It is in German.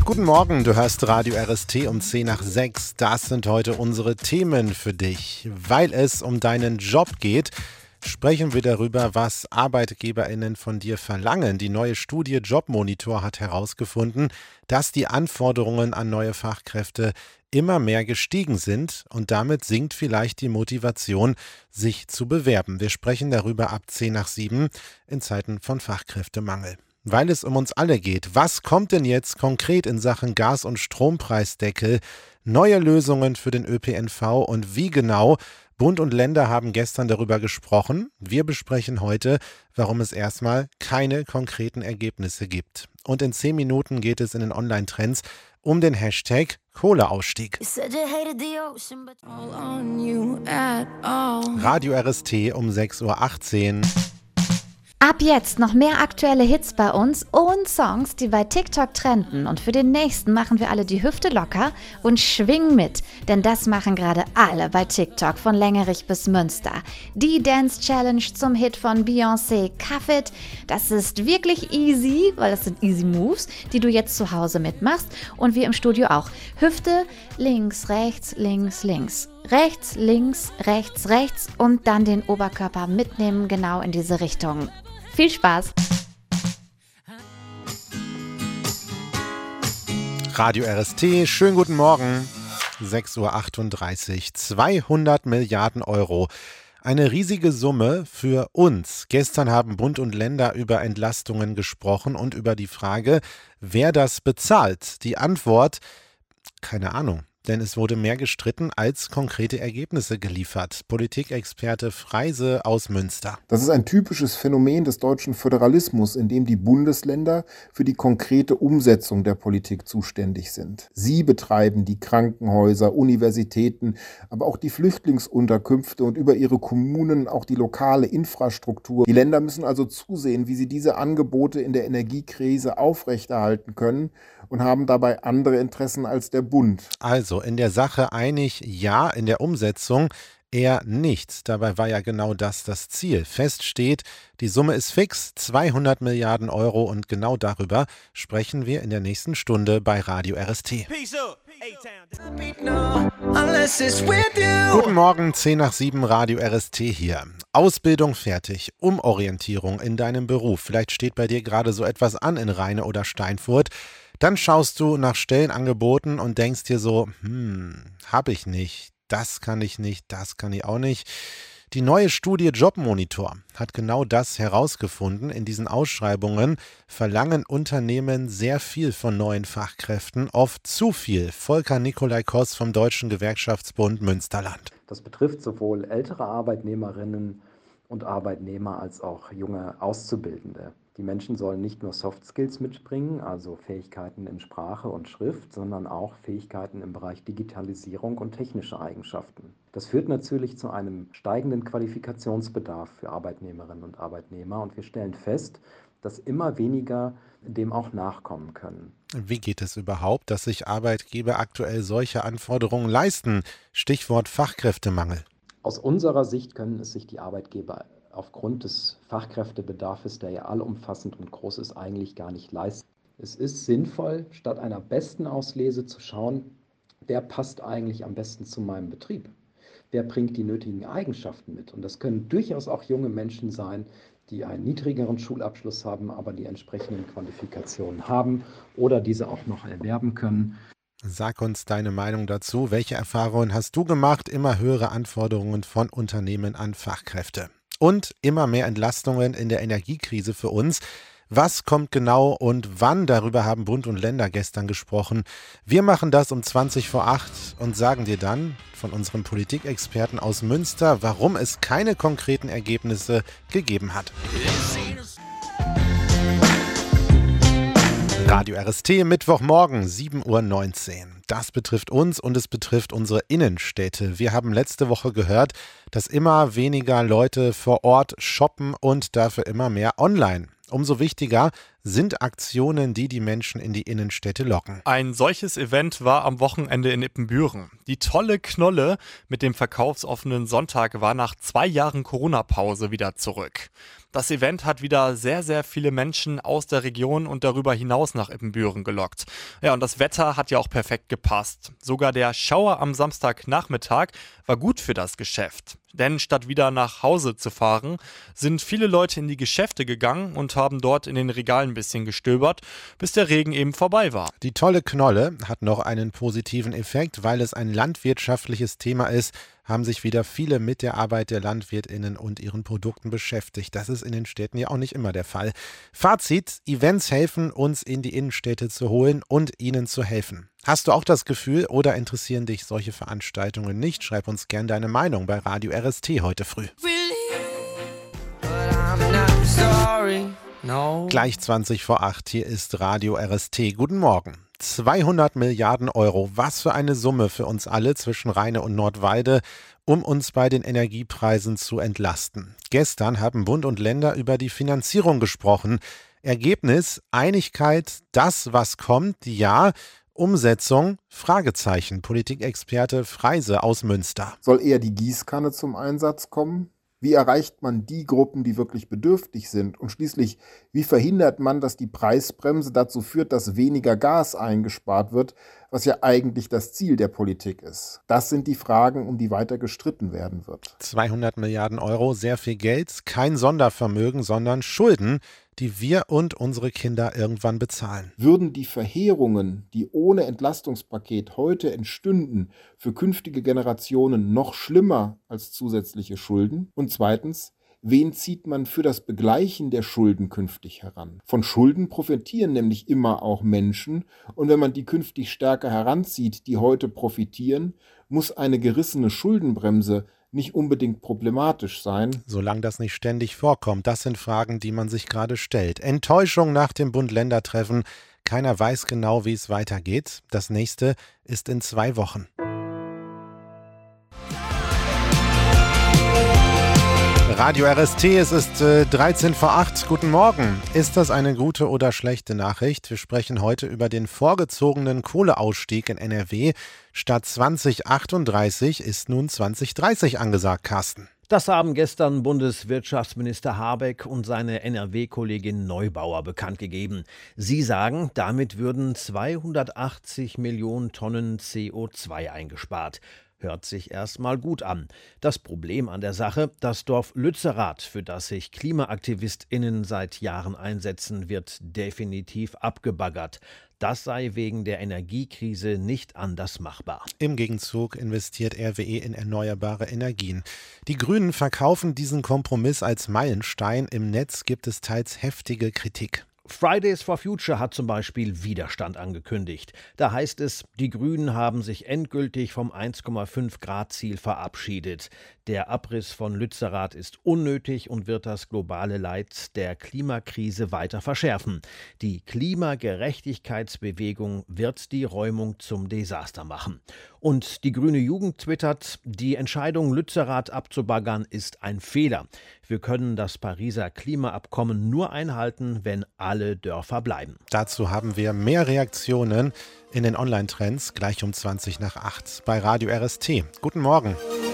Guten Morgen, du hörst Radio RST um 10 nach 6. Das sind heute unsere Themen für dich. Weil es um deinen Job geht, sprechen wir darüber, was ArbeitgeberInnen von dir verlangen. Die neue Studie Jobmonitor hat herausgefunden, dass die Anforderungen an neue Fachkräfte immer mehr gestiegen sind und damit sinkt vielleicht die Motivation, sich zu bewerben. Wir sprechen darüber ab 10 nach 7 in Zeiten von Fachkräftemangel. Weil es um uns alle geht, was kommt denn jetzt konkret in Sachen Gas- und Strompreisdeckel, neue Lösungen für den ÖPNV und wie genau? Bund und Länder haben gestern darüber gesprochen. Wir besprechen heute, warum es erstmal keine konkreten Ergebnisse gibt. Und in 10 Minuten geht es in den Online-Trends um den Hashtag Kohleausstieg. Radio RST um 6.18 Uhr. Ab jetzt noch mehr aktuelle Hits bei uns und Songs, die bei TikTok trenden. Und für den nächsten machen wir alle die Hüfte locker und schwingen mit. Denn das machen gerade alle bei TikTok, von Längerich bis Münster. Die Dance Challenge zum Hit von Beyoncé, Cuff It. Das ist wirklich easy, weil das sind easy Moves, die du jetzt zu Hause mitmachst. Und wir im Studio auch. Hüfte, links, rechts, links, links. Rechts, links, rechts, rechts und dann den Oberkörper mitnehmen, genau in diese Richtung. Viel Spaß! Radio RST, schönen guten Morgen. 6.38 Uhr, 200 Milliarden Euro. Eine riesige Summe für uns. Gestern haben Bund und Länder über Entlastungen gesprochen und über die Frage, wer das bezahlt. Die Antwort, keine Ahnung. Denn es wurde mehr gestritten als konkrete Ergebnisse geliefert. Politikexperte Freise aus Münster. Das ist ein typisches Phänomen des deutschen Föderalismus, in dem die Bundesländer für die konkrete Umsetzung der Politik zuständig sind. Sie betreiben die Krankenhäuser, Universitäten, aber auch die Flüchtlingsunterkünfte und über ihre Kommunen auch die lokale Infrastruktur. Die Länder müssen also zusehen, wie sie diese Angebote in der Energiekrise aufrechterhalten können und haben dabei andere Interessen als der Bund. Also in der Sache einig ja, in der Umsetzung eher nicht. Dabei war ja genau das Ziel. Fest steht, die Summe ist fix, 200 Milliarden Euro und genau darüber sprechen wir in der nächsten Stunde bei Radio RST. Guten Morgen, 10 nach 7, Radio RST hier. Ausbildung fertig, Umorientierung in deinem Beruf. Vielleicht steht bei dir gerade so etwas an in Rheine oder Steinfurt. Dann schaust du nach Stellenangeboten und denkst dir so, hab ich nicht, das kann ich nicht, das kann ich auch nicht. Die neue Studie Jobmonitor hat genau das herausgefunden. In diesen Ausschreibungen verlangen Unternehmen sehr viel von neuen Fachkräften, oft zu viel. Volker Nikolai Koss vom Deutschen Gewerkschaftsbund Münsterland. Das betrifft sowohl ältere Arbeitnehmerinnen und Arbeitnehmer als auch junge Auszubildende. Die Menschen sollen nicht nur Soft Skills mitbringen, also Fähigkeiten in Sprache und Schrift, sondern auch Fähigkeiten im Bereich Digitalisierung und technische Eigenschaften. Das führt natürlich zu einem steigenden Qualifikationsbedarf für Arbeitnehmerinnen und Arbeitnehmer und wir stellen fest, dass immer weniger dem auch nachkommen können. Wie geht es überhaupt, dass sich Arbeitgeber aktuell solche Anforderungen leisten? Stichwort Fachkräftemangel. Aus unserer Sicht können es sich die Arbeitgeber aufgrund des Fachkräftebedarfs, der ja allumfassend und groß ist, eigentlich gar nicht leisten. Es ist sinnvoll, statt einer besten Auslese zu schauen, wer passt eigentlich am besten zu meinem Betrieb? Wer bringt die nötigen Eigenschaften mit? Und das können durchaus auch junge Menschen sein, die einen niedrigeren Schulabschluss haben, aber die entsprechenden Qualifikationen haben oder diese auch noch erwerben können. Sag uns deine Meinung dazu. Welche Erfahrungen hast du gemacht? Immer höhere Anforderungen von Unternehmen an Fachkräfte. Und immer mehr Entlastungen in der Energiekrise für uns. Was kommt genau und wann? Darüber haben Bund und Länder gestern gesprochen. Wir machen das um 7:20 und sagen dir dann von unserem Politikexperten aus Münster, warum es keine konkreten Ergebnisse gegeben hat. Radio RST, Mittwochmorgen, 7:19 Uhr. Das betrifft uns und es betrifft unsere Innenstädte. Wir haben letzte Woche gehört, dass immer weniger Leute vor Ort shoppen und dafür immer mehr online. Umso wichtiger, sind Aktionen, die die Menschen in die Innenstädte locken. Ein solches Event war am Wochenende in Ippenbüren. Die tolle Knolle mit dem verkaufsoffenen Sonntag war nach 2 Jahren Corona-Pause wieder zurück. Das Event hat wieder sehr, sehr viele Menschen aus der Region und darüber hinaus nach Ippenbüren gelockt. Ja, und das Wetter hat ja auch perfekt gepasst. Sogar der Schauer am Samstagnachmittag war gut für das Geschäft. Denn statt wieder nach Hause zu fahren, sind viele Leute in die Geschäfte gegangen und haben dort in den Regalen ein bisschen gestöbert, bis der Regen eben vorbei war. Die tolle Knolle hat noch einen positiven Effekt, weil es ein landwirtschaftliches Thema ist, haben sich wieder viele mit der Arbeit der LandwirtInnen und ihren Produkten beschäftigt. Das ist in den Städten ja auch nicht immer der Fall. Fazit: Events helfen, uns in die Innenstädte zu holen und ihnen zu helfen. Hast du auch das Gefühl oder interessieren dich solche Veranstaltungen nicht? Schreib uns gern deine Meinung bei Radio RST heute früh. Gleich 7:20, hier ist Radio RST. Guten Morgen. 200 Milliarden Euro, was für eine Summe für uns alle zwischen Rheine und Nordweide, um uns bei den Energiepreisen zu entlasten. Gestern haben Bund und Länder über die Finanzierung gesprochen. Ergebnis: Einigkeit, das, was kommt, ja. Umsetzung? Fragezeichen. Politikexperte Freise aus Münster. Soll eher die Gießkanne zum Einsatz kommen? Wie erreicht man die Gruppen, die wirklich bedürftig sind? Und schließlich, wie verhindert man, dass die Preisbremse dazu führt, dass weniger Gas eingespart wird, was ja eigentlich das Ziel der Politik ist? Das sind die Fragen, um die weiter gestritten werden wird. 200 Milliarden Euro, sehr viel Geld, kein Sondervermögen, sondern Schulden, die wir und unsere Kinder irgendwann bezahlen. Würden die Verheerungen, die ohne Entlastungspaket heute entstünden, für künftige Generationen noch schlimmer als zusätzliche Schulden? Und zweitens, wen zieht man für das Begleichen der Schulden künftig heran? Von Schulden profitieren nämlich immer auch Menschen, und wenn man die künftig stärker heranzieht, die heute profitieren, muss eine gerissene Schuldenbremse nicht unbedingt problematisch sein. Solange das nicht ständig vorkommt, das sind Fragen, die man sich gerade stellt. Enttäuschung nach dem Bund-Länder-Treffen. Keiner weiß genau, wie es weitergeht. Das nächste ist in 2 Wochen. Radio RST, es ist 7:13. Guten Morgen. Ist das eine gute oder schlechte Nachricht? Wir sprechen heute über den vorgezogenen Kohleausstieg in NRW. Statt 2038 ist nun 2030 angesagt, Carsten. Das haben gestern Bundeswirtschaftsminister Habeck und seine NRW-Kollegin Neubauer bekannt gegeben. Sie sagen, damit würden 280 Millionen Tonnen CO2 eingespart. Hört sich erstmal gut an. Das Problem an der Sache: Das Dorf Lützerath, für das sich KlimaaktivistInnen seit Jahren einsetzen, wird definitiv abgebaggert. Das sei wegen der Energiekrise nicht anders machbar. Im Gegenzug investiert RWE in erneuerbare Energien. Die Grünen verkaufen diesen Kompromiss als Meilenstein. Im Netz gibt es teils heftige Kritik. Fridays for Future hat zum Beispiel Widerstand angekündigt. Da heißt es, die Grünen haben sich endgültig vom 1,5-Grad-Ziel verabschiedet. Der Abriss von Lützerath ist unnötig und wird das globale Leid der Klimakrise weiter verschärfen. Die Klimagerechtigkeitsbewegung wird die Räumung zum Desaster machen. Und die grüne Jugend twittert, die Entscheidung, Lützerath abzubaggern, ist ein Fehler. Wir können das Pariser Klimaabkommen nur einhalten, wenn alle Dörfer bleiben. Dazu haben wir mehr Reaktionen in den Online-Trends gleich um 7:20 bei Radio RST. Guten Morgen.